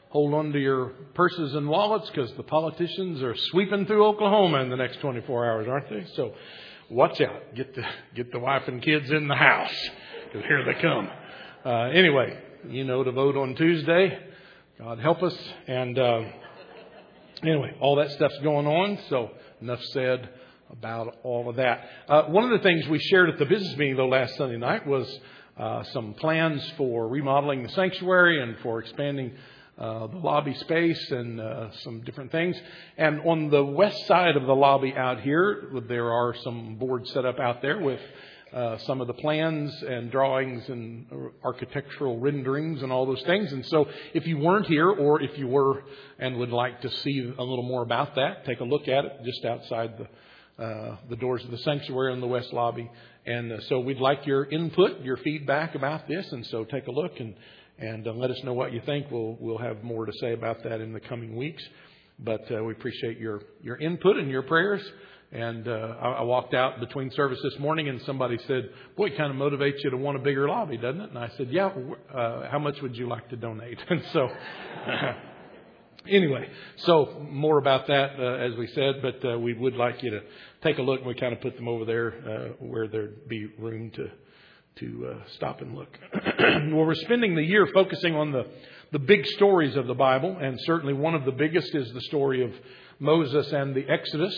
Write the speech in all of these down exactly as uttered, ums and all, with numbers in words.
hold on to your purses and wallets because the politicians are sweeping through Oklahoma in the next twenty-four hours, aren't they? So watch out. Get the, get the wife and kids in the house because here they come. Uh, anyway, you know to vote on Tuesday. God help us. And uh, anyway, all that stuff's going on. So enough said about all of that. Uh, one of the things we shared at the business meeting, though, last Sunday night was uh, some plans for remodeling the sanctuary and for expanding uh, the lobby space and uh, some different things. And on the west side of the lobby out here, there are some boards set up out there with uh, some of the plans and drawings and architectural renderings and all those things. And so if you weren't here, or if you were and would like to see a little more about that, take a look at it just outside the Uh, the doors of the sanctuary in the west lobby. And uh, so we'd like your input, your feedback about this. And so take a look and, and uh, let us know what you think. We'll, we'll have more to say about that in the coming weeks. But uh, we appreciate your, your input and your prayers. And uh, I, I walked out between service this morning and somebody said, boy, it kind of motivates you to want a bigger lobby, doesn't it? And I said, yeah, uh, how much would you like to donate? And so... Anyway, so more about that, uh, as we said, but uh, we would like you to take a look. We kind of put them over there uh, where there'd be room to to uh, stop and look. Well, we're spending the year focusing on the, the big stories of the Bible, and certainly one of the biggest is the story of Moses and the Exodus.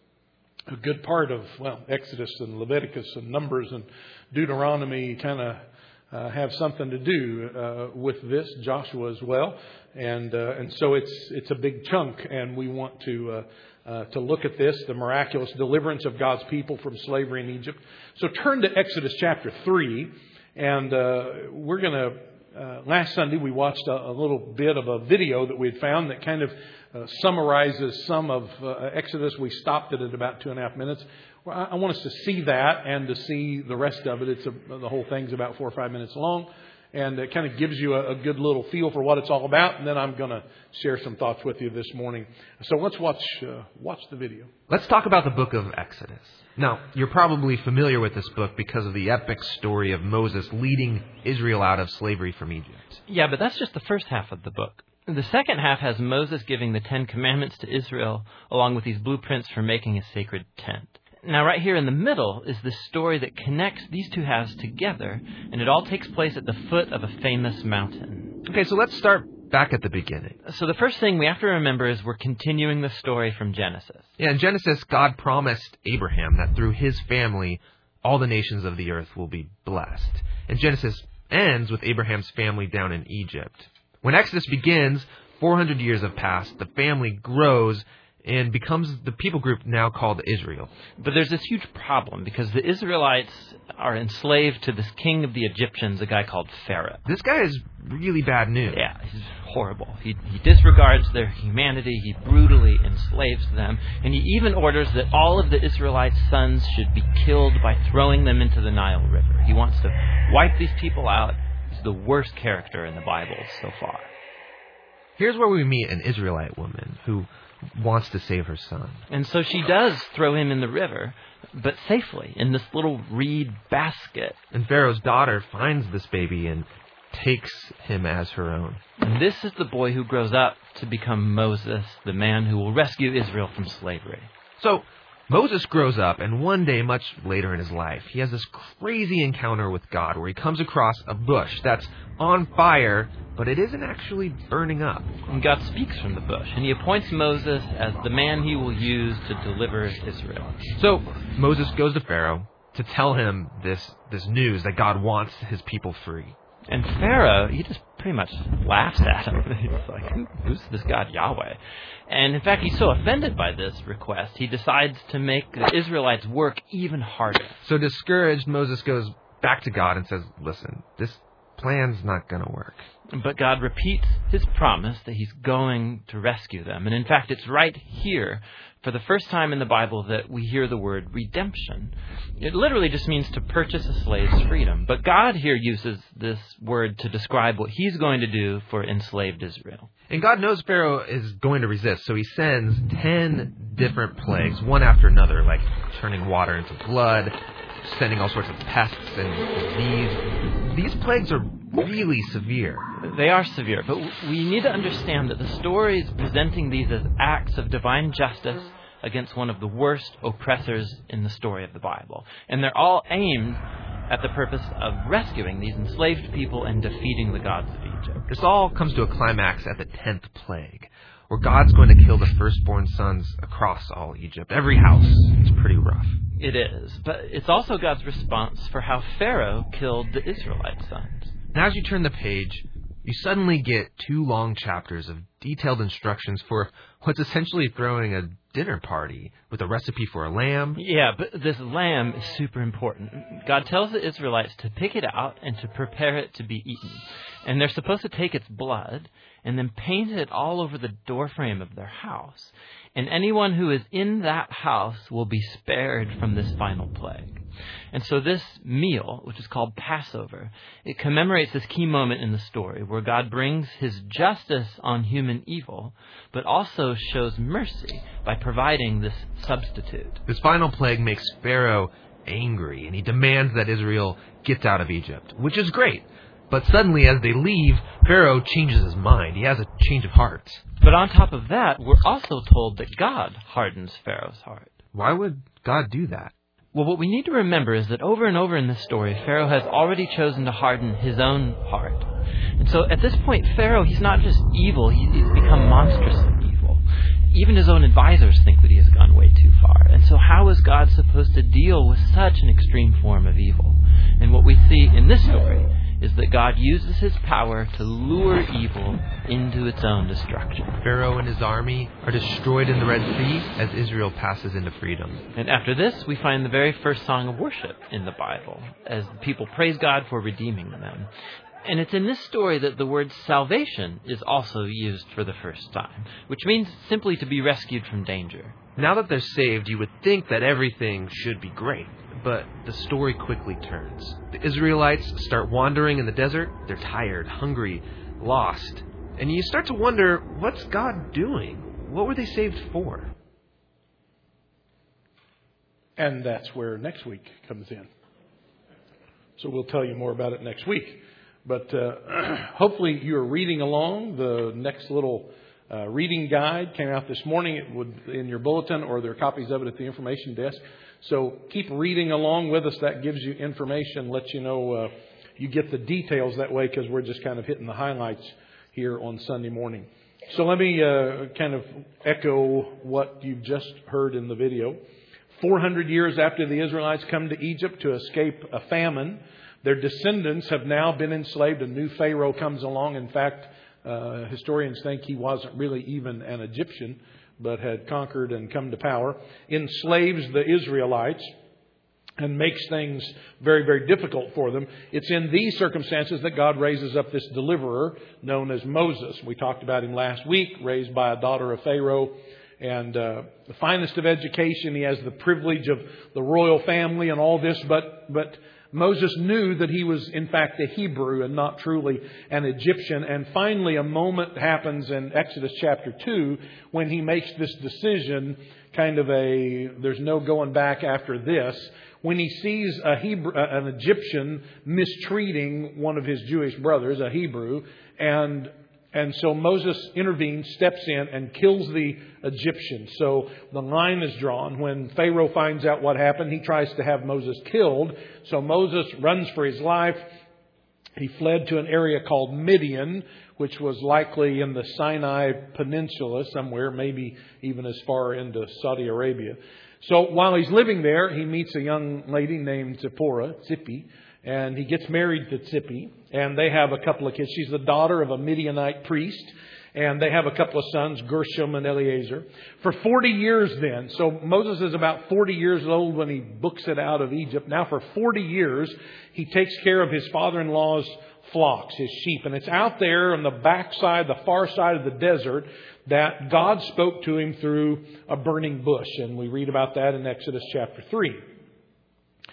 A good part of, well, Exodus and Leviticus and Numbers and Deuteronomy kind of Uh, have something to do uh, with this, Joshua as well, and uh, and so it's it's a big chunk, and we want to uh, uh, to look at this, the miraculous deliverance of God's people from slavery in Egypt. So turn to Exodus chapter three, and uh, we're going to. Uh, last Sunday we watched a, a little bit of a video that we had found that kind of uh, summarizes some of uh, Exodus. We stopped it at about two and a half minutes. Well, I want us to see that and to see the rest of it. It's a, the whole thing's about four or five minutes long, and it kind of gives you a, a good little feel for what it's all about. And then I'm going to share some thoughts with you this morning. So let's watch uh, watch the video. Let's talk about the book of Exodus. Now, you're probably familiar with this book because of the epic story of Moses leading Israel out of slavery from Egypt. Yeah, but that's just the first half of the book. The second half has Moses giving the Ten Commandments to Israel, along with these blueprints for making a sacred tent. Now, right here in the middle is the story that connects these two halves together, and it all takes place at the foot of a famous mountain. Okay, so let's start back at the beginning. So the first thing we have to remember is we're continuing the story from Genesis. Yeah, in Genesis, God promised Abraham that through his family, all the nations of the earth will be blessed. And Genesis ends with Abraham's family down in Egypt. When Exodus begins, four hundred years have passed, the family grows, and becomes the people group now called Israel. But there's this huge problem because the Israelites are enslaved to this king of the Egyptians, a guy called Pharaoh. This guy is really bad news. Yeah, he's horrible. He, he disregards their humanity. He brutally enslaves them. And he even orders that all of the Israelites' sons should be killed by throwing them into the Nile River. He wants to wipe these people out. He's the worst character in the Bible so far. Here's where we meet an Israelite woman who wants to save her son. And so she does throw him in the river, but safely, in this little reed basket. And Pharaoh's daughter finds this baby and takes him as her own. And this is the boy who grows up to become Moses, the man who will rescue Israel from slavery. So Moses grows up, and one day, much later in his life, he has this crazy encounter with God where he comes across a bush that's on fire, but it isn't actually burning up. And God speaks from the bush, and he appoints Moses as the man he will use to deliver Israel. So Moses goes to Pharaoh to tell him this, this news that God wants his people free. And Pharaoh, he just pretty much laughs at him. He's like, Who, who's this God Yahweh? And in fact, he's so offended by this request, he decides to make the Israelites work even harder. So discouraged, Moses goes back to God and says, listen, this plan's not going to work. But God repeats his promise that he's going to rescue them. And in fact, it's right here, for the first time in the Bible, that we hear the word redemption. It literally just means to purchase a slave's freedom. But God here uses this word to describe what he's going to do for enslaved Israel. And God knows Pharaoh is going to resist, so he sends ten different plagues, one after another, like turning water into blood, sending all sorts of pests and disease. These plagues are really severe. They are severe, but we need to understand that the story is presenting these as acts of divine justice against one of the worst oppressors in the story of the Bible. And they're all aimed at the purpose of rescuing these enslaved people and defeating the gods of Egypt. This all comes to a climax at the tenth plague, where God's going to kill the firstborn sons across all Egypt. Every house. It's pretty rough. It is, but it's also God's response for how Pharaoh killed the Israelite sons. Now as you turn the page, you suddenly get two long chapters of detailed instructions for what's essentially throwing a dinner party with a recipe for a lamb. Yeah, but this lamb is super important. God tells the Israelites to pick it out and to prepare it to be eaten. And they're supposed to take its blood and then paint it all over the doorframe of their house. And anyone who is in that house will be spared from this final plague. And so this meal, which is called Passover, it commemorates this key moment in the story where God brings his justice on human evil, but also shows mercy by providing this substitute. This final plague makes Pharaoh angry, and he demands that Israel gets out of Egypt, which is great. But suddenly, as they leave, Pharaoh changes his mind. He has a change of heart. But on top of that, we're also told that God hardens Pharaoh's heart. Why would God do that? Well, what we need to remember is that over and over in this story, Pharaoh has already chosen to harden his own heart. And so at this point, Pharaoh, he's not just evil, he's become monstrously evil. Even his own advisors think that he has gone way too far. And so how is God supposed to deal with such an extreme form of evil? And what we see in this story is that God uses his power to lure evil into its own destruction. Pharaoh and his army are destroyed in the Red Sea as Israel passes into freedom. And after this, we find the very first song of worship in the Bible, as people praise God for redeeming them. And it's in this story that the word salvation is also used for the first time, which means simply to be rescued from danger. Now that they're saved, you would think that everything should be great. But the story quickly turns. The Israelites start wandering in the desert. They're tired, hungry, lost. And you start to wonder, what's God doing? What were they saved for? And that's where next week comes in. So we'll tell you more about it next week. But uh, hopefully you're reading along. The next little uh, reading guide came out this morning. It would in your bulletin, or there are copies of it at the information desk. So keep reading along with us. That gives you information, lets you know uh, you get the details that way, because we're just kind of hitting the highlights here on Sunday morning. So let me uh, kind of echo what you've just heard in the video. four hundred years after the Israelites come to Egypt to escape a famine, their descendants have now been enslaved. A new Pharaoh comes along. In fact, uh, historians think he wasn't really even an Egyptian, but had conquered and come to power, enslaves the Israelites and makes things very, very difficult for them. It's in these circumstances that God raises up this deliverer known as Moses. We talked about him last week, raised by a daughter of Pharaoh, and uh, the finest of education. He has the privilege of the royal family and all this, but but Moses knew that he was, in fact, a Hebrew and not truly an Egyptian. And finally, a moment happens in Exodus chapter two when he makes this decision, kind of a, there's no going back after this, when he sees a Hebrew, an Egyptian mistreating one of his Jewish brothers, a Hebrew, and And so Moses intervenes, steps in, and kills the Egyptian. So the line is drawn. When Pharaoh finds out what happened, he tries to have Moses killed. So Moses runs for his life. He fled to an area called Midian, which was likely in the Sinai Peninsula somewhere, maybe even as far into Saudi Arabia. So while he's living there, he meets a young lady named Zipporah, Tzippi. And he gets married to Tzippi, and they have a couple of kids. She's the daughter of a Midianite priest, and they have a couple of sons, Gershom and Eleazar. For forty years then, so Moses is about forty years old when he books it out of Egypt. Now for forty years, he takes care of his father-in-law's flocks, his sheep. And it's out there on the backside, the far side of the desert, that God spoke to him through a burning bush. And we read about that in Exodus chapter three.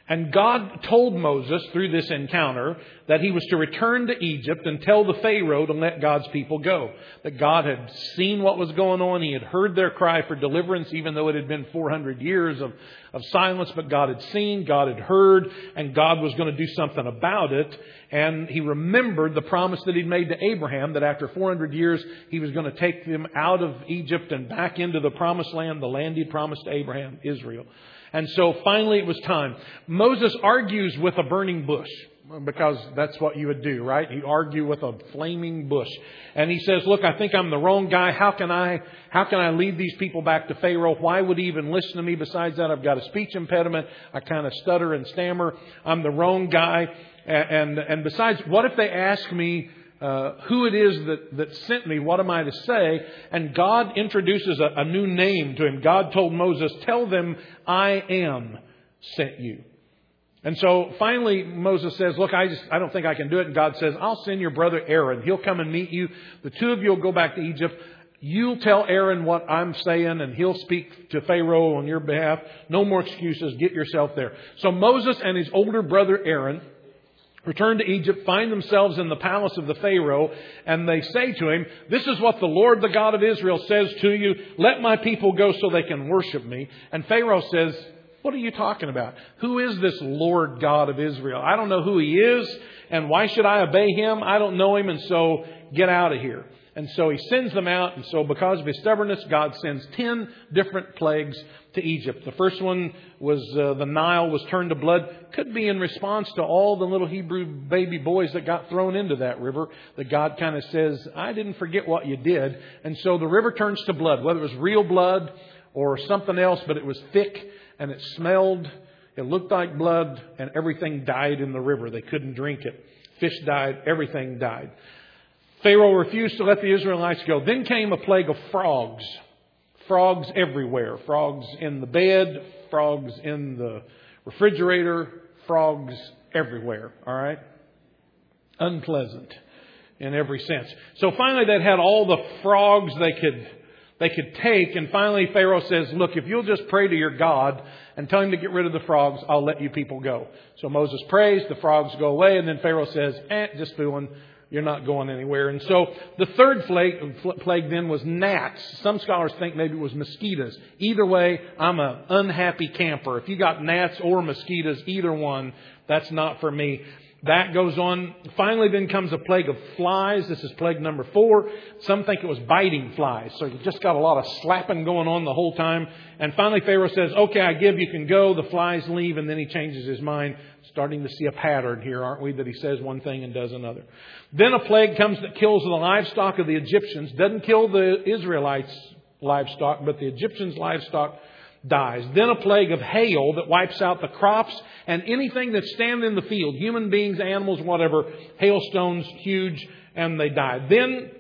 And God told Moses through this encounter that he was to return to Egypt and tell the Pharaoh to let God's people go. That God had seen what was going on. He had heard their cry for deliverance, even though it had been four hundred years of, of silence. But God had seen, God had heard, and God was going to do something about it. And he remembered the promise that he'd made to Abraham, that after four hundred years, he was going to take them out of Egypt and back into the promised land, the land he promised to Abraham, Israel. And so finally it was time. Moses argues with a burning bush, because that's what you would do, right? You argue with a flaming bush. And he says, look, I think I'm the wrong guy. How can I, how can I lead these people back to Pharaoh? Why would he even listen to me? Besides that, I've got a speech impediment. I kind of stutter and stammer. I'm the wrong guy. And, and besides, what if they ask me Uh, who it is that, that sent me? What am I to say? And God introduces a, a new name to him. God told Moses, tell them I am sent you. And so finally Moses says, look, I just, I don't think I can do it. And God says, I'll send your brother Aaron. He'll come and meet you. The two of you will go back to Egypt. You'll tell Aaron what I'm saying, and he'll speak to Pharaoh on your behalf. No more excuses. Get yourself there. So Moses and his older brother Aaron return to Egypt, find themselves in the palace of the Pharaoh, and they say to him, this is what the Lord, the God of Israel, says to you. Let my people go so they can worship me. And Pharaoh says, what are you talking about? Who is this Lord God of Israel? I don't know who he is, and why should I obey him? I don't know him, and so get out of here. And so he sends them out. And so because of his stubbornness, God sends ten different plagues to Egypt. The first one was uh, the Nile was turned to blood. Could be in response to all the little Hebrew baby boys that got thrown into that river. That God kind of says, I didn't forget what you did. And so the river turns to blood, whether it was real blood or something else, but it was thick and it smelled. It looked like blood, and everything died in the river. They couldn't drink it. Fish died. Everything died. Pharaoh refused to let the Israelites go. Then came a plague of frogs. Frogs everywhere. Frogs in the bed. Frogs in the refrigerator. Frogs everywhere. All right? Unpleasant in every sense. So finally they'd had all the frogs they could they could take. And finally Pharaoh says, look, if you'll just pray to your God and tell him to get rid of the frogs, I'll let you people go. So Moses prays. The frogs go away. And then Pharaoh says, eh, just fooling. You're not going anywhere. And so the third plague, plague then was gnats. Some scholars think maybe it was mosquitoes. Either way, I'm an unhappy camper. If you got gnats or mosquitoes, either one, that's not for me. That goes on. Finally then comes a plague of flies. This is plague number four. Some think it was biting flies. So you just got a lot of slapping going on the whole time. And finally Pharaoh says, okay, I give, you can go. The flies leave. And then he changes his mind. Starting to see a pattern here, aren't we? That he says one thing and does another. Then a plague comes that kills the livestock of the Egyptians. Doesn't kill the Israelites' livestock, but the Egyptians' livestock dies. Then a plague of hail that wipes out the crops and anything that stand in the field. Human beings, animals, whatever. Hailstones, huge, and they die. Then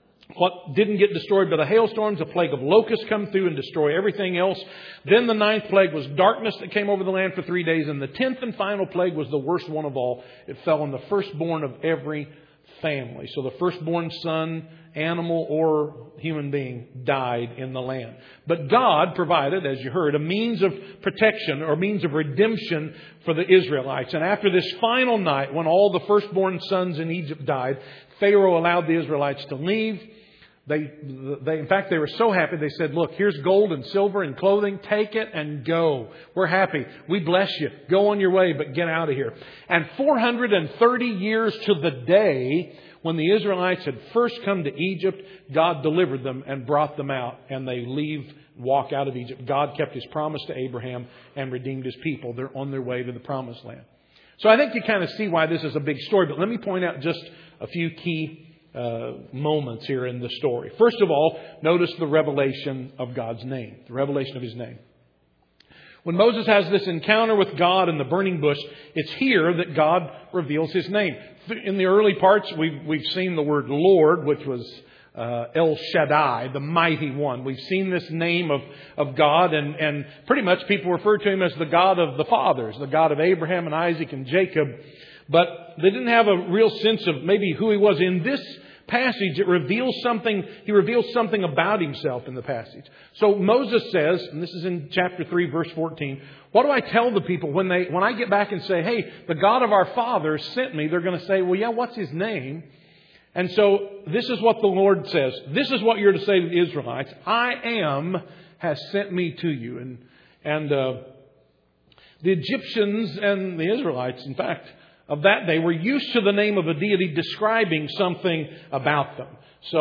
what didn't get destroyed by the hailstorms, a plague of locusts come through and destroy everything else. Then the ninth plague was darkness that came over the land for three days. And the tenth and final plague was the worst one of all. It fell on the firstborn of every family. So the firstborn son, animal or human being, died in the land. But God provided, as you heard, a means of protection or means of redemption for the Israelites. And after this final night, when all the firstborn sons in Egypt died, Pharaoh allowed the Israelites to leave. They, they, in fact, they were so happy. They said, look, here's gold and silver and clothing. Take it and go. We're happy. We bless you. Go on your way, but get out of here. And four hundred thirty years to the day when the Israelites had first come to Egypt, God delivered them and brought them out. And they leave, walk out of Egypt. God kept his promise to Abraham and redeemed his people. They're on their way to the promised land. So I think you kind of see why this is a big story. But let me point out just a few key Uh, moments here in the story. First of all, notice the revelation of God's name, the revelation of his name. When Moses has this encounter with God in the burning bush, it's here that God reveals his name. In the early parts, we've, we've seen the word Lord, which was uh, El Shaddai, the mighty one. We've seen this name of, of God, and, and pretty much people refer to him as the God of the fathers, the God of Abraham and Isaac and Jacob. But they didn't have a real sense of maybe who he was in this passage, it reveals something, he reveals something about himself in the passage. So Moses says, and this is in chapter three, verse fourteen, what do I tell the people when they, when I get back and say, hey, the God of our fathers sent me? They're going to say, well, yeah, what's his name? And so this is what the Lord says. This is what you're to say to the Israelites. I am has sent me to you. And, and, uh, the Egyptians and the Israelites, in fact, of that day were used to the name of a deity describing something about them.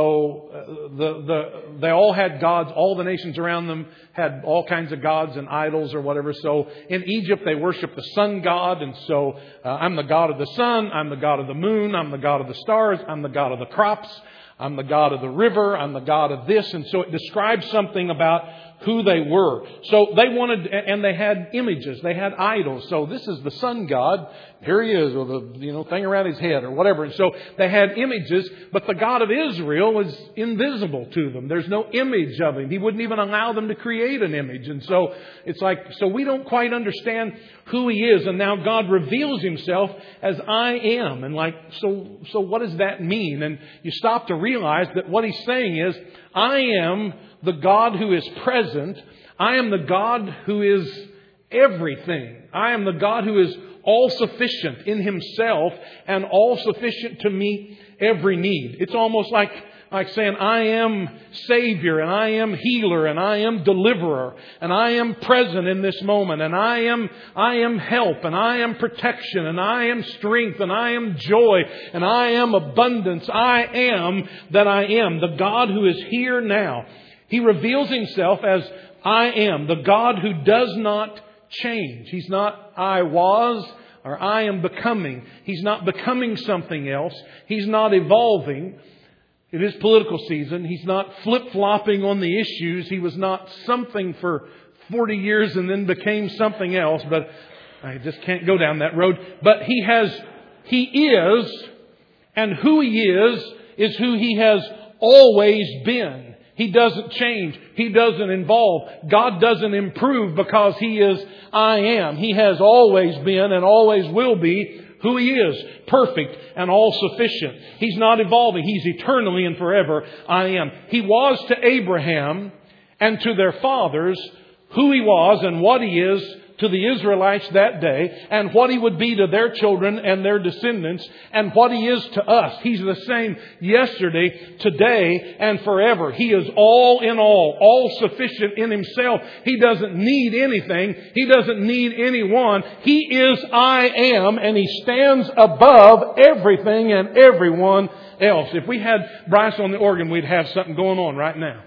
So uh, the the they all had gods. All the nations around them had all kinds of gods and idols or whatever. So in Egypt they worshiped the sun god, and so uh, I'm the god of the sun, I'm the god of the moon, I'm the god of the stars, I'm the god of the crops, I'm the god of the river, I'm the god of this. And so it describes something about who they were. So they wanted, and they had images, they had idols. So this is the sun god. Here he is with a, you know, thing around his head or whatever. And so they had images, but the God of Israel was invisible to them. There's no image of him. He wouldn't even allow them to create an image. And so it's like, so we don't quite understand who he is. And now God reveals himself as I am. And like, so, so what does that mean? And you stop to realize that what he's saying is, I am the God who is present. I am the God who is everything. I am the God who is all sufficient in himself and all sufficient to meet every need. It's almost like, like saying, I am Savior and I am healer and I am deliverer and I am present in this moment and I am, I am help and I am protection and I am strength and I am joy and I am abundance. I am that I am, the God who is here now. He reveals himself as I am, the God who does not change. He's not I was or I am becoming. He's not becoming something else. He's not evolving. It is political season. He's not flip-flopping on the issues. He was not something for forty years and then became something else. But I just can't go down that road. But He has, He is, and who He is, is who He has always been. He doesn't change. He doesn't evolve. God doesn't improve because He is I am. He has always been and always will be who He is, perfect and all sufficient. He's not evolving. He's eternally and forever I am. He was to Abraham and to their fathers who He was and what He is to the Israelites that day, and what He would be to their children and their descendants, and what He is to us. He's the same yesterday, today, and forever. He is all in all, all sufficient in Himself. He doesn't need anything. He doesn't need anyone. He is I am, and He stands above everything and everyone else. If we had Bryce on the organ, we'd have something going on right now.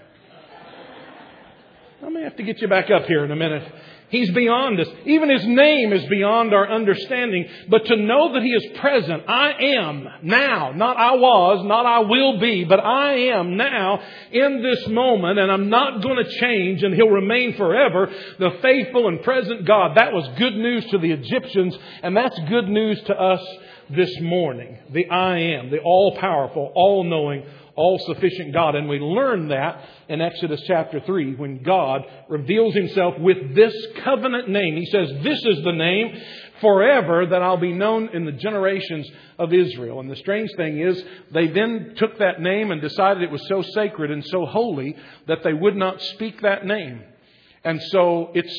I may have to get you back up here in a minute. He's beyond us. Even His name is beyond our understanding. But to know that He is present, I am now, not I was, not I will be, but I am now in this moment, and I'm not going to change, and He'll remain forever, the faithful and present God. That was good news to the Egyptians, and that's good news to us this morning. The I am, the all-powerful, all-knowing, all-sufficient God. And we learn that in Exodus chapter three when God reveals Himself with this covenant name. He says, this is the name forever that I'll be known in the generations of Israel. And the strange thing is, they then took that name and decided it was so sacred and so holy that they would not speak that name. And so it's,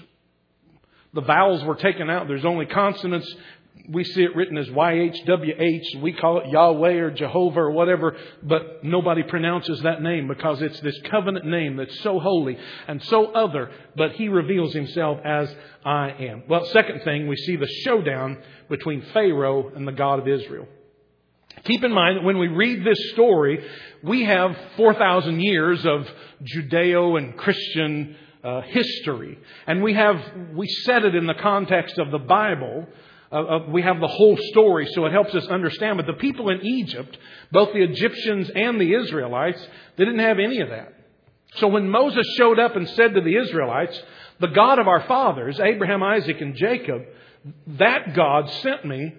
the vowels were taken out. There's only consonants. We see it written as Y H W H. We call it Yahweh or Jehovah or whatever. But nobody pronounces that name because it's this covenant name that's so holy and so other. But He reveals Himself as I am. Well, second thing, we see the showdown between Pharaoh and the God of Israel. Keep in mind that when we read this story, we have four thousand years of Judeo and Christian uh, history. And we have, we set it in the context of the Bible. Uh, uh, we have the whole story, so it helps us understand. But the people in Egypt, both the Egyptians and the Israelites, they didn't have any of that. So when Moses showed up and said to the Israelites, the God of our fathers, Abraham, Isaac, and Jacob, that God sent me,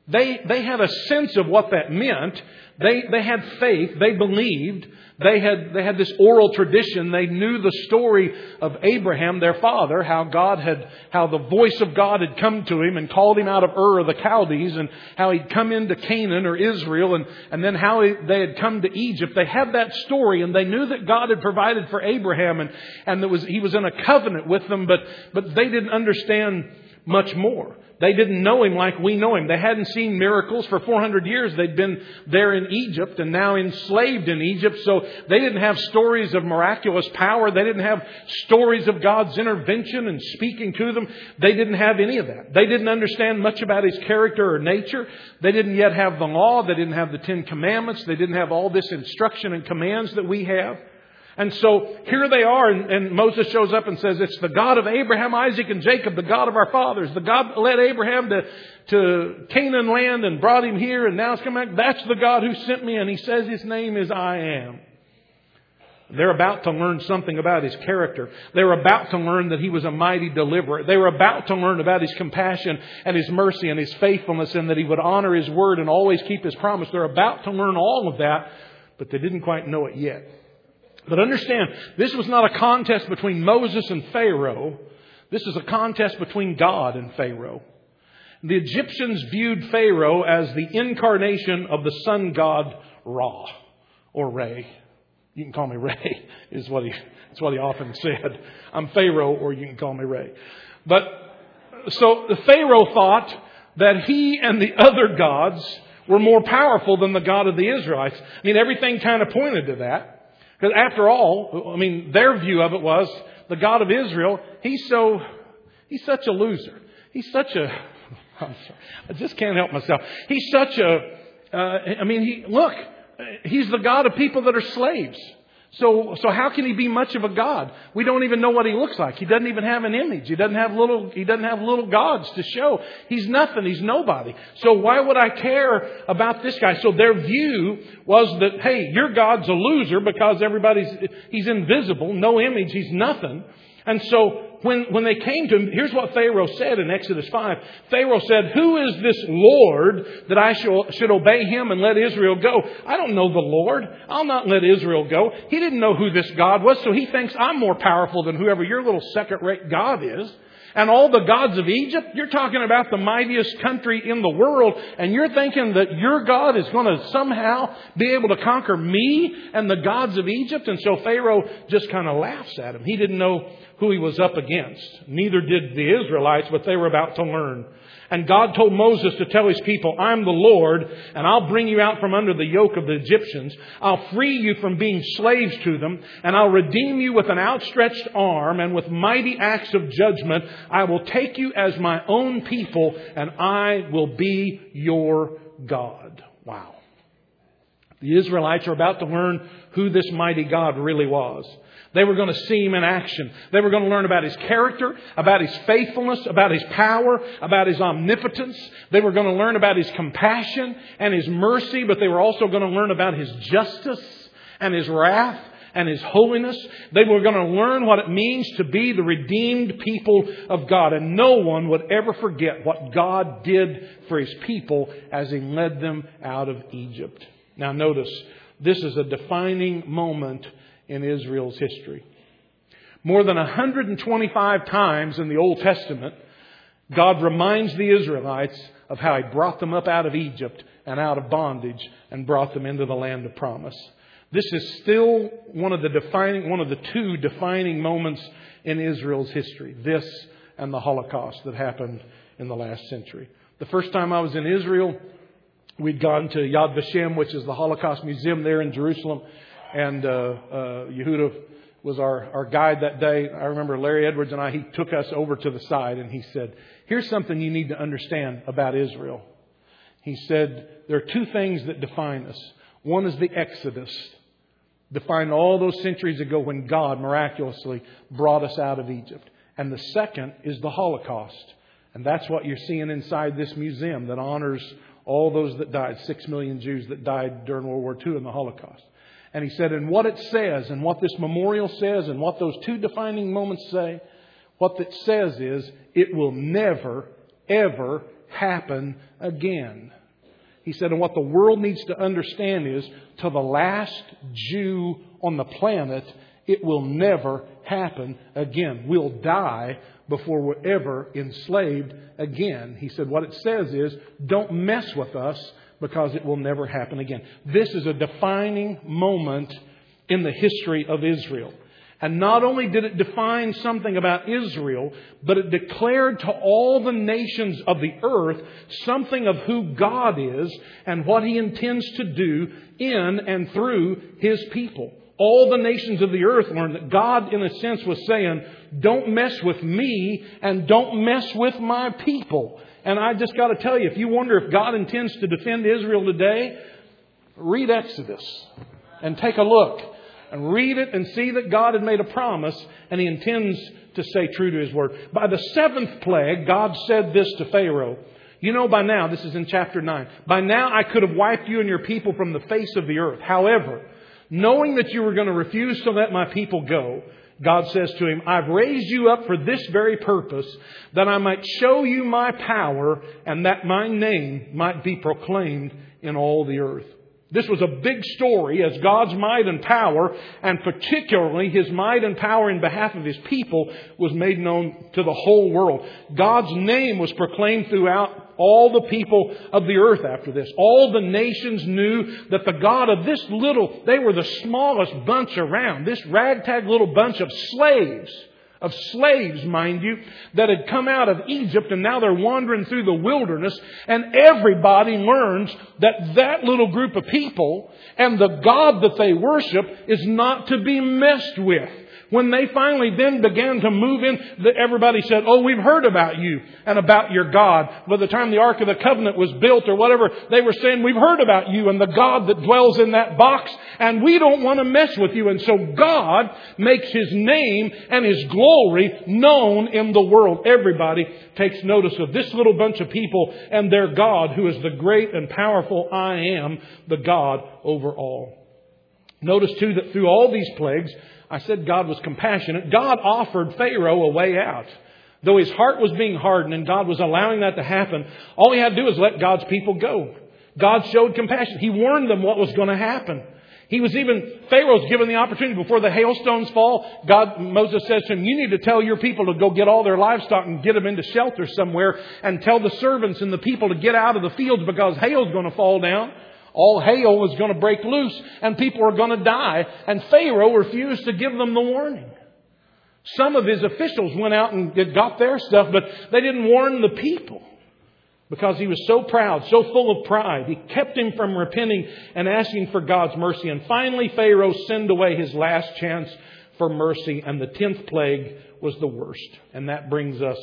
They, they had a sense of what that meant. They, they had faith. They believed. They had, they had this oral tradition. They knew the story of Abraham, their father, how God had, how the voice of God had come to him and called him out of Ur of the Chaldees, and how he'd come into Canaan or Israel, and, and then how he, they had come to Egypt. They had that story, and they knew that God had provided for Abraham, and, and there was, he was in a covenant with them, but, but they didn't understand much more. They didn't know him like we know him. They hadn't seen miracles for four hundred years. They'd been there in Egypt and now enslaved in Egypt. So they didn't have stories of miraculous power. They didn't have stories of God's intervention and speaking to them. They didn't have any of that. They didn't understand much about His character or nature. They didn't yet have the law. They didn't have the Ten Commandments. They didn't have all this instruction and commands that we have. And so here they are, and, and Moses shows up and says, it's the God of Abraham, Isaac, and Jacob, the God of our fathers, the God that led Abraham to, to Canaan land and brought him here, and now it's come back. That's the God who sent me, and He says His name is I Am. They're about to learn something about His character. They're about to learn that He was a mighty deliverer. They were about to learn about His compassion and His mercy and His faithfulness, and that He would honor His word and always keep His promise. They're about to learn all of that, but they didn't quite know it yet. But understand, this was not a contest between Moses and Pharaoh. This is a contest between God and Pharaoh. The Egyptians viewed Pharaoh as the incarnation of the sun god Ra, or Ray. You can call me Ray, is what he, is what he often said. I'm Pharaoh, or you can call me Ray. But so the Pharaoh thought that he and the other gods were more powerful than the God of the Israelites. I mean, everything kind of pointed to that. Because after all, I mean, their view of it was the God of Israel, he's so, he's such a loser. He's such a, I'm sorry, I just can't help myself. He's such a, uh, I mean, he, look, He's the God of people that are slaves. So, so how can He be much of a God? We don't even know what He looks like. He doesn't even have an image. He doesn't have little, he doesn't have little gods to show. He's nothing. He's nobody. So why would I care about this guy? So their view was that, hey, your God's a loser because everybody's, he's invisible, no image, he's nothing. And so when, when they came to him, here's what Pharaoh said in Exodus five. Pharaoh said, who is this Lord that I shall, should obey Him and let Israel go? I don't know the Lord. I'll not let Israel go. He didn't know who this God was, so he thinks I'm more powerful than whoever your little second-rate God is. And all the gods of Egypt, you're talking about the mightiest country in the world, and you're thinking that your God is going to somehow be able to conquer me and the gods of Egypt? And so Pharaoh just kind of laughs at him. He didn't know who he was up against. Neither did the Israelites, but they were about to learn. And God told Moses to tell His people, I'm the Lord, and I'll bring you out from under the yoke of the Egyptians. I'll free you from being slaves to them, and I'll redeem you with an outstretched arm, and with mighty acts of judgment. I will take you as my own people, and I will be your God. Wow. The Israelites are about to learn who this mighty God really was. They were going to see Him in action. They were going to learn about His character, about His faithfulness, about His power, about His omnipotence. They were going to learn about His compassion and His mercy, but they were also going to learn about His justice and His wrath and His holiness. They were going to learn what it means to be the redeemed people of God. And no one would ever forget what God did for His people as He led them out of Egypt. Now notice, this is a defining moment in Israel's history. More than one hundred twenty-five times in the Old Testament, God reminds the Israelites of how He brought them up out of Egypt and out of bondage and brought them into the land of promise. This is still one of the defining, one of the two defining moments in Israel's history. This and the Holocaust that happened in the last century. The first time I was in Israel, we'd gone to Yad Vashem, which is the Holocaust Museum there in Jerusalem. And uh, uh, Yehuda was our, our guide that day. I remember Larry Edwards and I, he took us over to the side and he said, here's something you need to understand about Israel. He said, there are two things that define us. One is the Exodus, defined all those centuries ago when God miraculously brought us out of Egypt. And the second is the Holocaust. And that's what you're seeing inside this museum that honors all those that died, six million Jews that died during World War Two in the Holocaust. And he said, and what it says, and what this memorial says, and what those two defining moments say, what it says is, it will never, ever happen again. He said, and what the world needs to understand is, to the last Jew on the planet, it will never happen again. We'll die before we're ever enslaved again. He said, what it says is, don't mess with us because it will never happen again. This is a defining moment in the history of Israel. And not only did it define something about Israel, but it declared to all the nations of the earth something of who God is and what He intends to do in and through His people. All the nations of the earth learned that God, in a sense, was saying, don't mess with me and don't mess with my people. And I just got to tell you, if you wonder if God intends to defend Israel today, read Exodus and take a look. And read it and see that God had made a promise and He intends to stay true to His word. By the seventh plague, God said this to Pharaoh. You know, by now, this is in chapter nine, by now I could have wiped you and your people from the face of the earth. However, knowing that you were going to refuse to let my people go, God says to him, I've raised you up for this very purpose, that I might show you my power and that my name might be proclaimed in all the earth. This was a big story as God's might and power, and particularly His might and power in behalf of His people, was made known to the whole world. God's name was proclaimed throughout all the people of the earth after this. All the nations knew that the God of this little, they were the smallest bunch around, this ragtag little bunch of slaves, of slaves, mind you, that had come out of Egypt and now they're wandering through the wilderness, and everybody learns that that little group of people and the God that they worship is not to be messed with. When they finally then began to move in, everybody said, oh, we've heard about you and about your God. By the time the Ark of the Covenant was built or whatever, they were saying, we've heard about you and the God that dwells in that box, and we don't want to mess with you. And so God makes His name and His glory known in the world. Everybody takes notice of this little bunch of people and their God, who is the great and powerful I Am, the God over all. Notice too that through all these plagues, I said God was compassionate. God offered Pharaoh a way out. Though his heart was being hardened and God was allowing that to happen, all he had to do was let God's people go. God showed compassion. He warned them what was going to happen. He was even, Pharaoh's given the opportunity before the hailstones fall. God, Moses says to him, you need to tell your people to go get all their livestock and get them into shelter somewhere, and tell the servants and the people to get out of the fields because hail's going to fall down. All hail was going to break loose and people were going to die. And Pharaoh refused to give them the warning. Some of his officials went out and got their stuff, but they didn't warn the people because he was so proud, so full of pride. He kept him from repenting and asking for God's mercy. And finally, Pharaoh sent away his last chance for mercy. And the tenth plague was the worst. And that brings us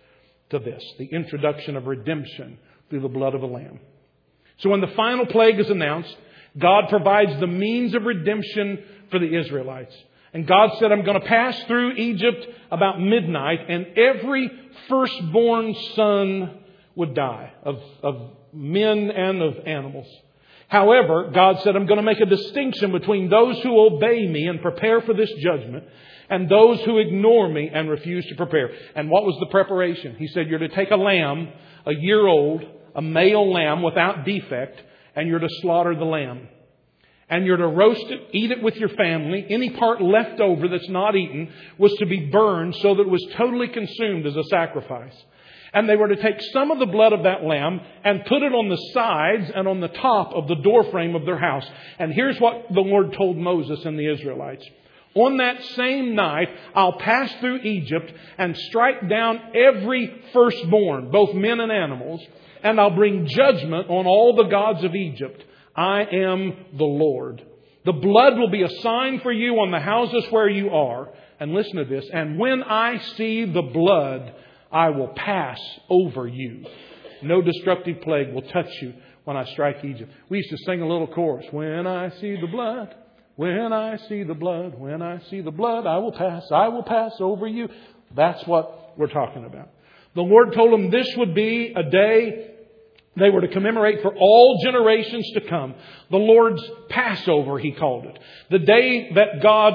to this, the introduction of redemption through the blood of a lamb. So when the final plague is announced, God provides the means of redemption for the Israelites. And God said, I'm going to pass through Egypt about midnight, and every firstborn son would die, of, of men and of animals. However, God said, I'm going to make a distinction between those who obey me and prepare for this judgment, and those who ignore me and refuse to prepare. And what was the preparation? He said, you're to take a lamb, a year old, a male lamb without defect, and you're to slaughter the lamb. And you're to roast it, eat it with your family. Any part left over that's not eaten was to be burned so that it was totally consumed as a sacrifice. And they were to take some of the blood of that lamb and put it on the sides and on the top of the doorframe of their house. And here's what the Lord told Moses and the Israelites. On that same night, I'll pass through Egypt and strike down every firstborn, both men and animals, and I'll bring judgment on all the gods of Egypt. I am the Lord. The blood will be a sign for you on the houses where you are. And listen to this. And when I see the blood, I will pass over you. No destructive plague will touch you when I strike Egypt. We used to sing a little chorus. When I see the blood, when I see the blood, when I see the blood, I will pass, I will pass over you. That's what we're talking about. The Lord told them this would be a day they were to commemorate for all generations to come. The Lord's Passover, He called it. The day that God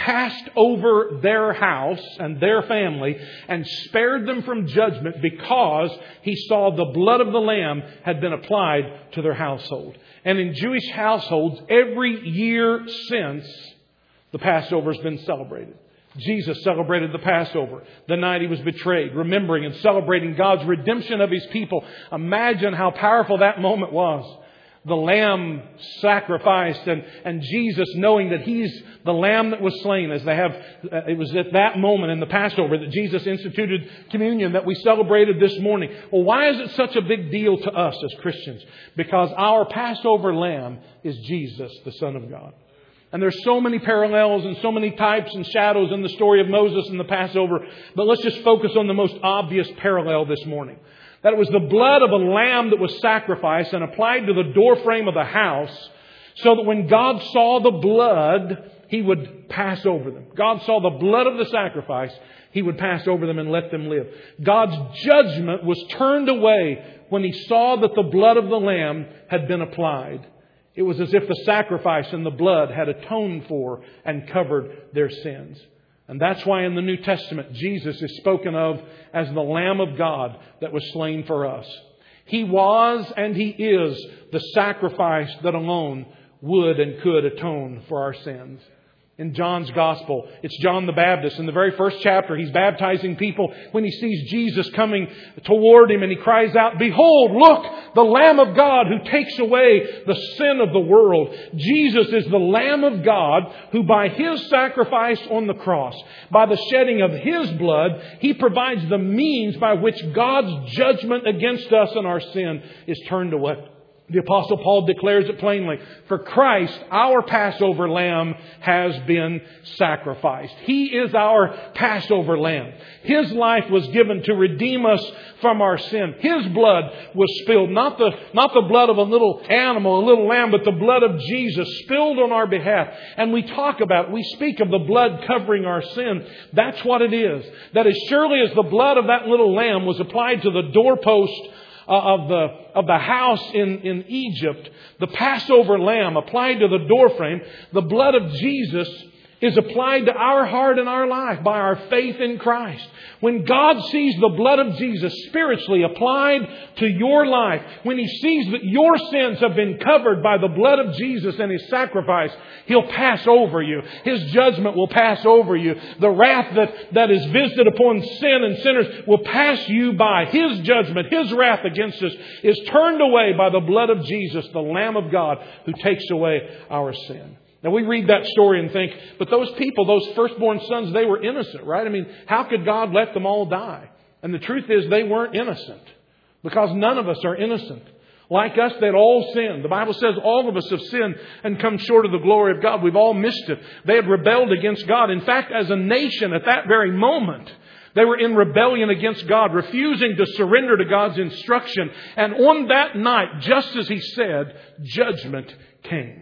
passed over their house and their family and spared them from judgment because He saw the blood of the Lamb had been applied to their household. And in Jewish households, every year since, the Passover has been celebrated. Jesus celebrated the Passover the night He was betrayed, remembering and celebrating God's redemption of His people. Imagine how powerful that moment was. The Lamb sacrificed and, and Jesus knowing that He's the Lamb that was slain. As they have, uh, it was at that moment in the Passover that Jesus instituted communion that we celebrated this morning. Well, why is it such a big deal to us as Christians? Because our Passover Lamb is Jesus, the Son of God. And there's so many parallels and so many types and shadows in the story of Moses and the Passover. But let's just focus on the most obvious parallel this morning. That it was the blood of a lamb that was sacrificed and applied to the doorframe of the house so that when God saw the blood, He would pass over them. God saw the blood of the sacrifice, He would pass over them and let them live. God's judgment was turned away when He saw that the blood of the lamb had been applied. It was as if the sacrifice and the blood had atoned for and covered their sins. And that's why in the New Testament, Jesus is spoken of as the Lamb of God that was slain for us. He was and He is the sacrifice that alone would and could atone for our sins. In John's Gospel, it's John the Baptist. In the very first chapter, he's baptizing people when he sees Jesus coming toward him and he cries out, "Behold, look, the Lamb of God who takes away the sin of the world." Jesus is the Lamb of God who by His sacrifice on the cross, by the shedding of His blood, He provides the means by which God's judgment against us and our sin is turned away. The Apostle Paul declares it plainly. For Christ, our Passover Lamb, has been sacrificed. He is our Passover Lamb. His life was given to redeem us from our sin. His blood was spilled. Not the, not the blood of a little animal, a little lamb, but the blood of Jesus spilled on our behalf. And we talk about, we speak of the blood covering our sin. That's what it is. That as surely as the blood of that little lamb was applied to the doorpost of the of the house in, in Egypt, the Passover lamb applied to the doorframe, the blood of Jesus is applied to our heart and our life by our faith in Christ. When God sees the blood of Jesus spiritually applied to your life, when He sees that your sins have been covered by the blood of Jesus and His sacrifice, He'll pass over you. His judgment will pass over you. The wrath that, that is visited upon sin and sinners will pass you by. His judgment, His wrath against us is turned away by the blood of Jesus, the Lamb of God who takes away our sin. Now we read that story and think, but those people, those firstborn sons, they were innocent, right? I mean, how could God let them all die? And the truth is they weren't innocent, because none of us are innocent. Like us, they'd all sinned. The Bible says all of us have sinned and come short of the glory of God. We've all missed it. They had rebelled against God. In fact, as a nation at that very moment, they were in rebellion against God, refusing to surrender to God's instruction. And on that night, just as He said, judgment came.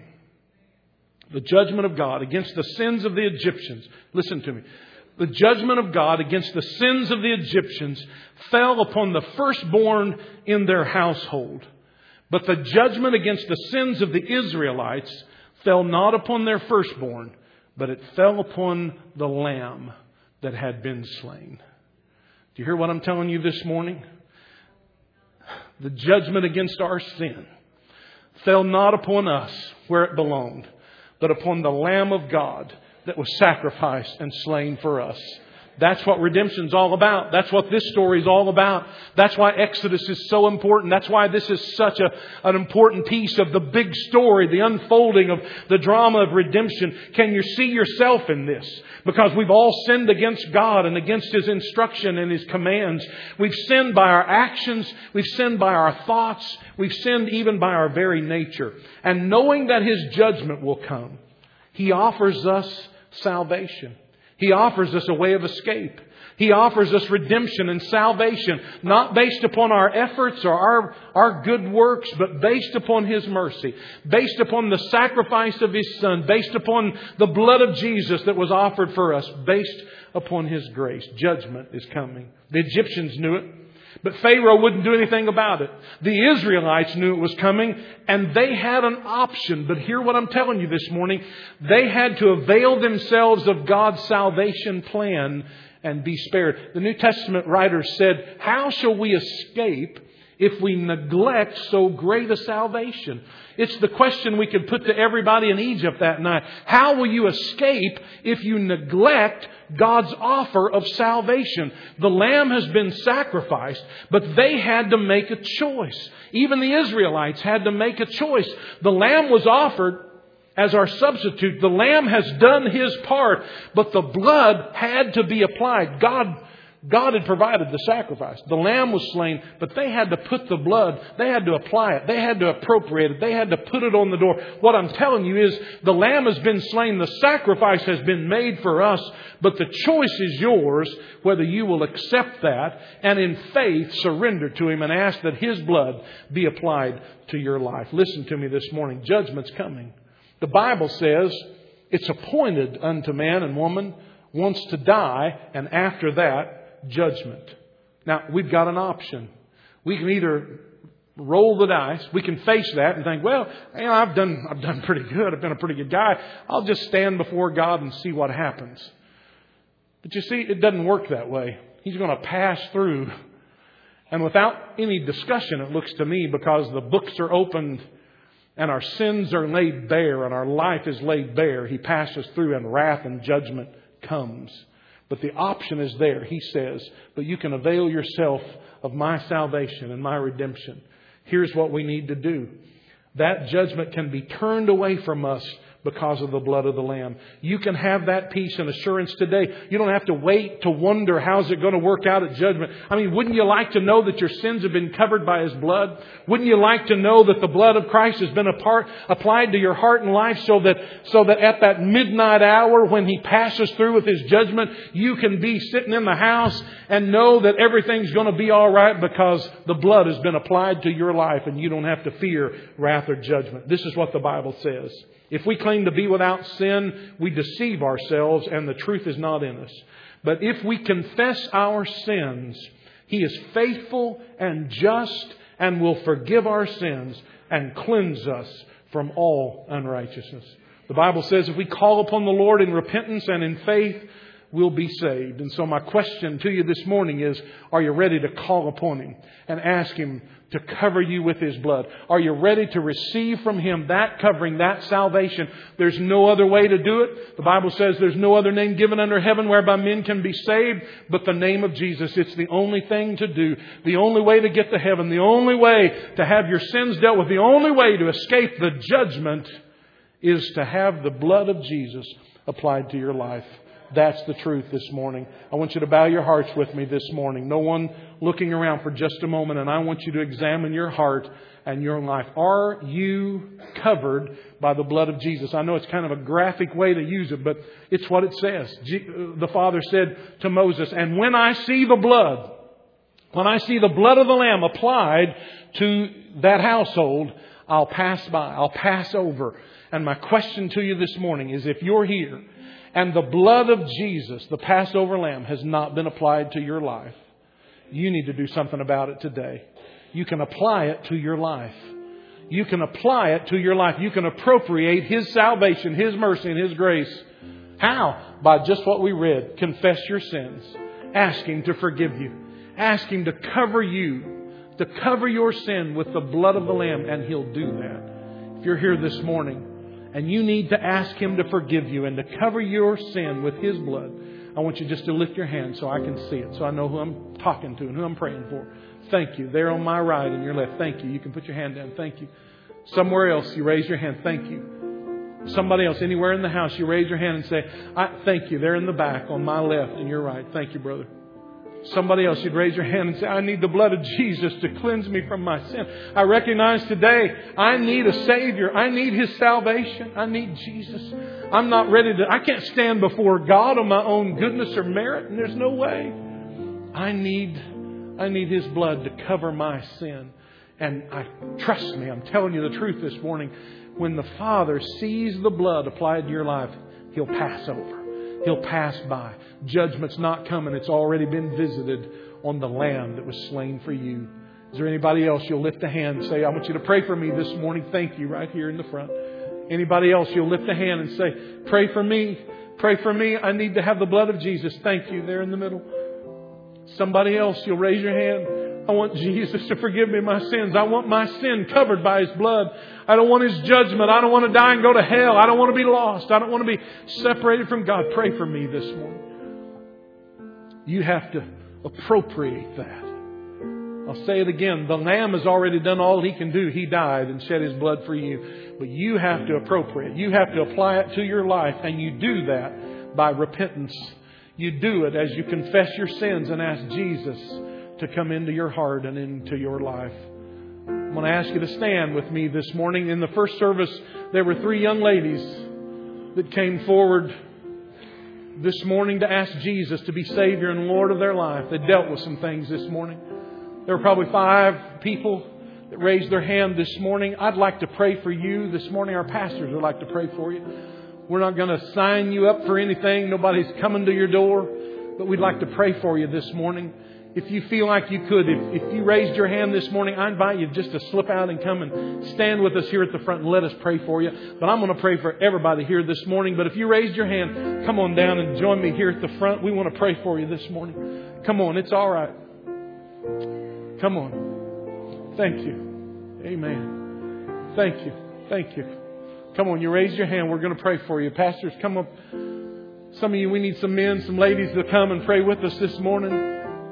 The judgment of God against the sins of the Egyptians. Listen to me. The judgment of God against the sins of the Egyptians fell upon the firstborn in their household. But the judgment against the sins of the Israelites fell not upon their firstborn, but it fell upon the lamb that had been slain. Do you hear what I'm telling you this morning? The judgment against our sin fell not upon us where it belonged, but upon the Lamb of God that was sacrificed and slain for us. That's what redemption's all about. That's what this story is all about. That's why Exodus is so important. That's why this is such a, an important piece of the big story, the unfolding of the drama of redemption. Can you see yourself in this? Because we've all sinned against God and against His instruction and His commands. We've sinned by our actions. We've sinned by our thoughts. We've sinned even by our very nature. And knowing that His judgment will come, He offers us salvation. He offers us a way of escape. He offers us redemption and salvation, not based upon our efforts or our, our good works, but based upon His mercy, based upon the sacrifice of His Son, based upon the blood of Jesus that was offered for us, based upon His grace. Judgment is coming. The Egyptians knew it. But Pharaoh wouldn't do anything about it. The Israelites knew it was coming, and they had an option. But hear what I'm telling you this morning. They had to avail themselves of God's salvation plan and be spared. The New Testament writers said, how shall we escape if we neglect so great a salvation? It's the question we could put to everybody in Egypt that night. How will you escape if you neglect God's offer of salvation? The lamb has been sacrificed, but they had to make a choice. Even the Israelites had to make a choice. The lamb was offered as our substitute. The lamb has done his part, but the blood had to be applied. God God had provided the sacrifice. The lamb was slain, but they had to put the blood, they had to apply it, they had to appropriate it, they had to put it on the door. What I'm telling you is the lamb has been slain, the sacrifice has been made for us, but the choice is yours whether you will accept that and in faith surrender to Him and ask that His blood be applied to your life. Listen to me this morning. Judgment's coming. The Bible says it's appointed unto man and woman once to die, and after that, judgment. Now, we've got an option. We can either roll the dice. We can face that and think, well, you know, I've done, I've done pretty good. I've been a pretty good guy. I'll just stand before God and see what happens. But you see, it doesn't work that way. He's going to pass through. And without any discussion, it looks to me, because the books are opened and our sins are laid bare and our life is laid bare, He passes through and wrath and judgment comes. But the option is there, He says. But you can avail yourself of my salvation and my redemption. Here's what we need to do. That judgment can be turned away from us because of the blood of the Lamb. You can have that peace and assurance today. You don't have to wait to wonder how's it going to work out at judgment. I mean, wouldn't you like to know that your sins have been covered by His blood? Wouldn't you like to know that the blood of Christ has been apart, applied to your heart and life so that, so that at that midnight hour when He passes through with His judgment, you can be sitting in the house and know that everything's going to be all right because the blood has been applied to your life and you don't have to fear wrath or judgment. This is what the Bible says. If we claim to be without sin, we deceive ourselves and the truth is not in us. But if we confess our sins, He is faithful and just and will forgive our sins and cleanse us from all unrighteousness. The Bible says if we call upon the Lord in repentance and in faith, we'll be saved. And so my question to you this morning is, are you ready to call upon Him and ask Him to cover you with His blood? Are you ready to receive from Him that covering, that salvation? There's no other way to do it. The Bible says there's no other name given under heaven whereby men can be saved but the name of Jesus. It's the only thing to do. The only way to get to heaven. The only way to have your sins dealt with. The only way to escape the judgment is to have the blood of Jesus applied to your life. That's the truth this morning. I want you to bow your hearts with me this morning. No one looking around for just a moment. And I want you to examine your heart and your life. Are you covered by the blood of Jesus? I know it's kind of a graphic way to use it, but it's what it says. The Father said to Moses, and when I see the blood, when I see the blood of the Lamb applied to that household, I'll pass by. I'll pass over. And my question to you this morning is, if you're here and the blood of Jesus, the Passover Lamb, has not been applied to your life, you need to do something about it today. You can apply it to your life. You can apply it to your life. You can appropriate His salvation, His mercy, and His grace. How? By just what we read. Confess your sins. Ask Him to forgive you. Ask Him to cover you, to cover your sin with the blood of the Lamb, and He'll do that. If you're here this morning and you need to ask Him to forgive you and to cover your sin with His blood, I want you just to lift your hand so I can see it, so I know who I'm talking to and who I'm praying for. Thank you. There on my right and your left. Thank you. You can put your hand down. Thank you. Somewhere else, you raise your hand. Thank you. Somebody else, anywhere in the house, you raise your hand and say, I thank you. They're in the back on my left and your right. Thank you, brother. Somebody else, you'd raise your hand and say, I need the blood of Jesus to cleanse me from my sin. I recognize today I need a Savior. I need His salvation. I need Jesus. I'm not ready to, I can't stand before God on my own goodness or merit, and there's no way. I need, I need His blood to cover my sin. And I trust me, I'm telling you the truth this morning. When the Father sees the blood applied to your life, He'll pass over. He'll pass by. Judgment's not coming. It's already been visited on the Lamb that was slain for you. Is there anybody else? You'll lift a hand and say, I want you to pray for me this morning. Thank you, right here in the front. Anybody else? You'll lift a hand and say, pray for me. Pray for me. I need to have the blood of Jesus. Thank you, there in the middle. Somebody else, you'll raise your hand. I want Jesus to forgive me my sins. I want my sin covered by His blood. I don't want His judgment. I don't want to die and go to hell. I don't want to be lost. I don't want to be separated from God. Pray for me this morning. You have to appropriate that. I'll say it again. The Lamb has already done all He can do. He died and shed His blood for you. But you have to appropriate. You have to apply it to your life. And you do that by repentance. You do it as you confess your sins and ask Jesus to come into your heart and into your life. I'm going to ask you to stand with me this morning. In the first service, there were three young ladies that came forward this morning to ask Jesus to be Savior and Lord of their life. They dealt with some things this morning. There were probably five people that raised their hand this morning. I'd like to pray for you this morning. Our pastors would like to pray for you. We're not going to sign you up for anything. Nobody's coming to your door. But we'd like to pray for you this morning. If you feel like you could, if, if you raised your hand this morning, I invite you just to slip out and come and stand with us here at the front and let us pray for you. But I'm going to pray for everybody here this morning. But if you raised your hand, come on down and join me here at the front. We want to pray for you this morning. Come on, it's all right. Come on. Thank you. Amen. Thank you. Thank you. Come on, you raised your hand. We're going to pray for you. Pastors, come up. Some of you, we need some men, some ladies to come and pray with us this morning.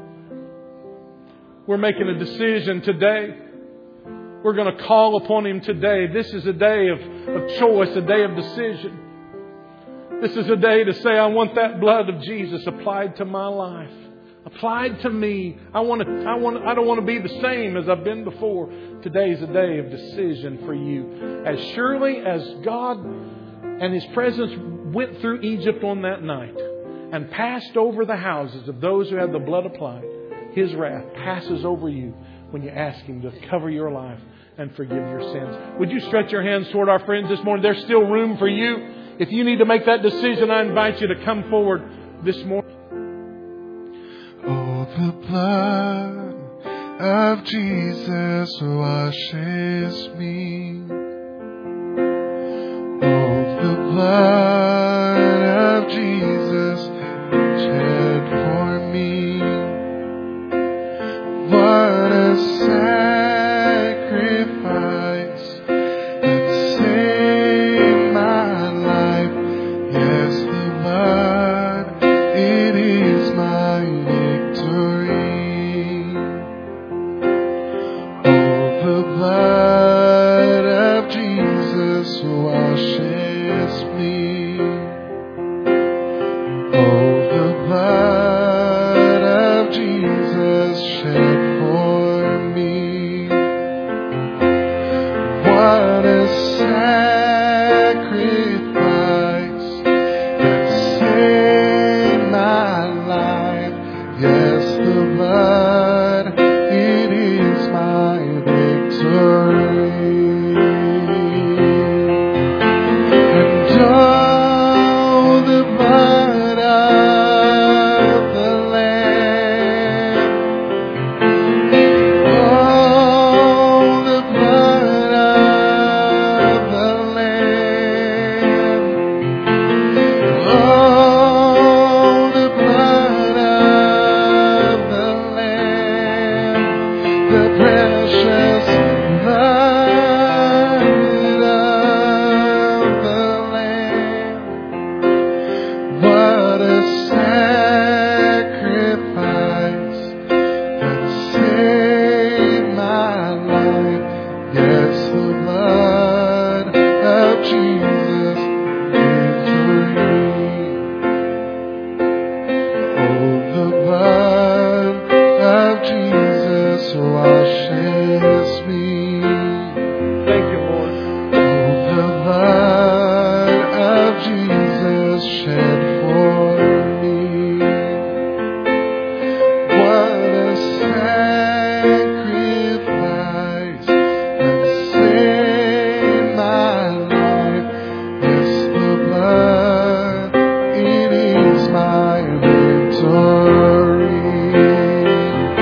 We're making a decision today. We're going to call upon Him today. This is a day of, of choice, a day of decision. This is a day to say, I want that blood of Jesus applied to my life. Applied to me. I want to, I want, I don't want to be the same as I've been before. Today is a day of decision for you. As surely as God and His presence went through Egypt on that night and passed over the houses of those who had the blood applied, His wrath passes over you when you ask Him to cover your life and forgive your sins. Would you stretch your hands toward our friends this morning? There's still room for you. If you need to make that decision, I invite you to come forward this morning. Oh, the blood of Jesus washes me. Oh, the blood of Jesus shed for me. What a sacrifice that saved my life. Yes, the blood, it is my victory. Oh, the blood of Jesus washes me. Oh, the blood of Jesus shed for me. What a sacrifice that saved my life. Yes, the blood, it is my victory. And oh, the blood of the Lamb. Oh, the blood of the Lamb. Oh, the blood of the Lamb. The precious blood of the Lamb. What a sacrifice that saved my life. Yes, the blood of Jesus victory. Oh, the blood of Jesus washes me. Thank you, Lord. Oh, the blood of Jesus shed for me. What a sacrifice that saved my life. Yes, the blood, it is my victory.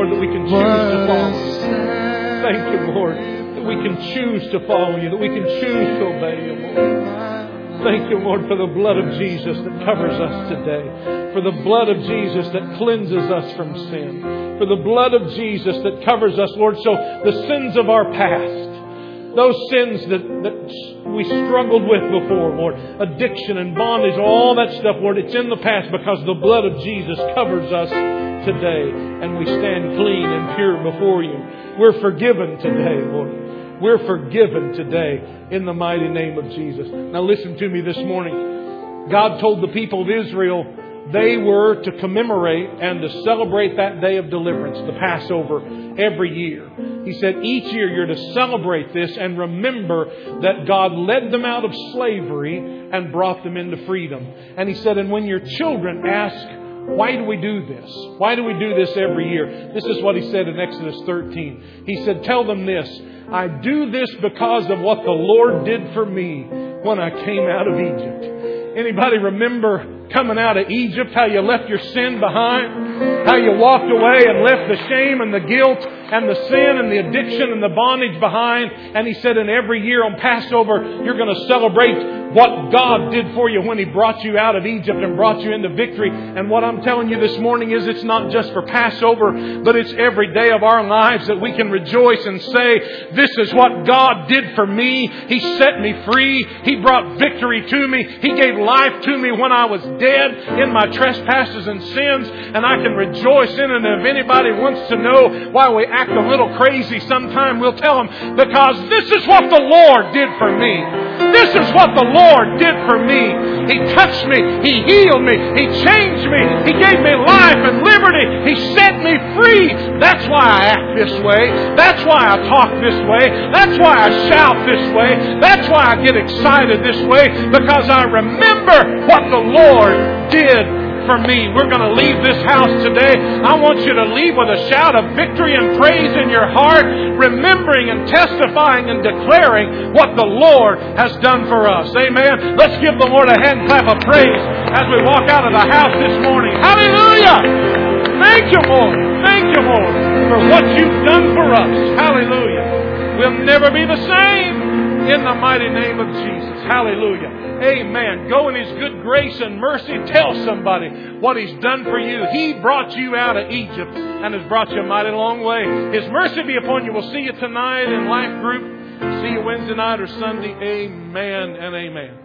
Lord, that we can choose to follow you. Thank you, Lord, that we can choose to follow you, that we can choose to obey you, Lord. Thank you, Lord, for the blood of Jesus that covers us today. For the blood of Jesus that cleanses us from sin. For the blood of Jesus that covers us, Lord. So the sins of our past, those sins that, that we struggled with before, Lord, addiction and bondage, all that stuff, Lord, it's in the past because the blood of Jesus covers us today. And we stand clean and pure before you. We're forgiven today, Lord. We're forgiven today in the mighty name of Jesus. Now listen to me this morning. God told the people of Israel they were to commemorate and to celebrate that day of deliverance, the Passover, every year. He said each year you're to celebrate this and remember that God led them out of slavery and brought them into freedom. And He said, and when your children ask, why do we do this? Why do we do this every year? This is what He said in Exodus thirteen. He said, tell them this. I do this because of what the Lord did for me when I came out of Egypt. Anybody remember coming out of Egypt, how you left your sin behind? How you walked away and left the shame and the guilt and the sin and the addiction and the bondage behind. And He said, and every year on Passover, you're going to celebrate what God did for you when He brought you out of Egypt and brought you into victory. And what I'm telling you this morning is it's not just for Passover, but it's every day of our lives that we can rejoice and say, this is what God did for me. He set me free. He brought victory to me. He gave life to me when I was dead in my trespasses and sins. And I can rejoice in it. And if anybody wants to know why we act a little crazy sometime, we'll tell them, because this is what the Lord did for me. This is what the Lord did for me. He touched me. He healed me. He changed me. He gave me life and liberty. He set me free. That's why I act this way. That's why I talk this way. That's why I shout this way. That's why I get excited this way, because I remember what the Lord did for me. We're going to leave this house today. I want you to leave with a shout of victory and praise in your heart, remembering and testifying and declaring what the Lord has done for us. Amen. Let's give the Lord a hand clap of praise as we walk out of the house this morning. Hallelujah. Thank you, Lord. Thank you, Lord, for what you've done for us. Hallelujah. We'll never be the same. In the mighty name of Jesus. Hallelujah. Amen. Go in His good grace and mercy. Tell somebody what He's done for you. He brought you out of Egypt and has brought you a mighty long way. His mercy be upon you. We'll see you tonight in Life Group. See you Wednesday night or Sunday. Amen and amen.